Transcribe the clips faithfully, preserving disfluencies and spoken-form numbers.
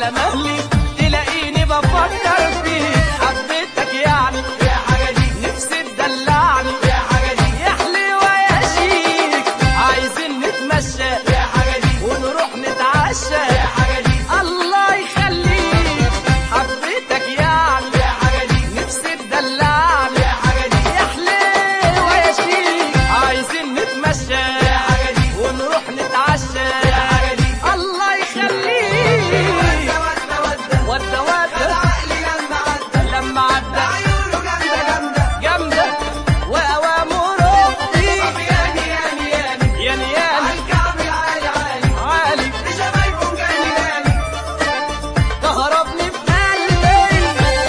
على مهلي تلاقيني بفكر فيك. حبيتك يعني يا حاجة دي، نفسي تدلعني يا حاجة دي، يا حلوة يا شيك. عايزين نتمشى يا حاجة دي، ونروح نتعشى يا حاجة دي، الله يخليك. حبيتك يعني يا حاجة دي، نفسي تدلعني يا حاجة دي، يا حلوة يا شيك. عايزين نتمشى يا حاجة دي، ونروح نتعشى يا حاجة دي. الله يخليك. ودة ودة ودة ودى ودى العقل لما عدى، لما عدى عيونه جامدة جامدة جامدة وأوامره كتير. طب ياني ياني ياني ياني ياني عالكعب العالي عالي عالي بشفايفه جاني جاني كهربني في قلبي.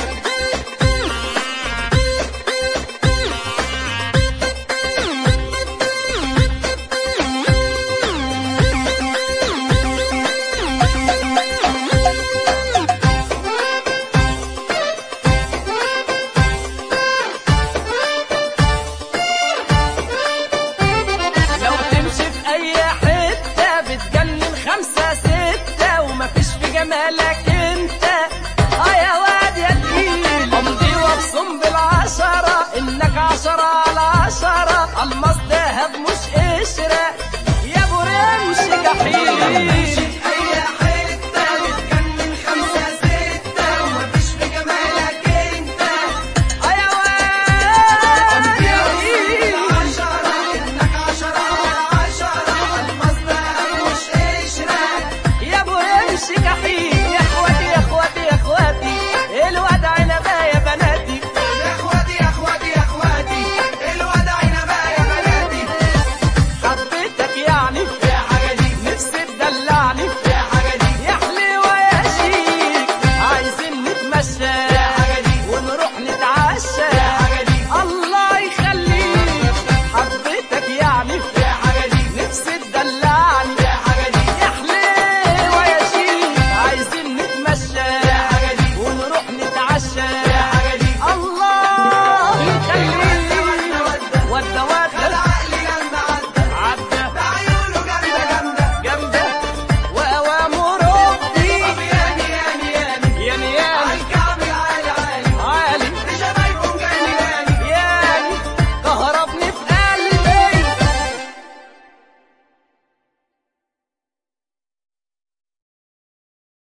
لو تمشي في أي حتة بتجنن خمسة ستة ومفيش في جمالك انت. اه يا واد يا تقيل امضي وابصم بالعشرة انك عشرة على عشرة. الماس دهب مش قشرة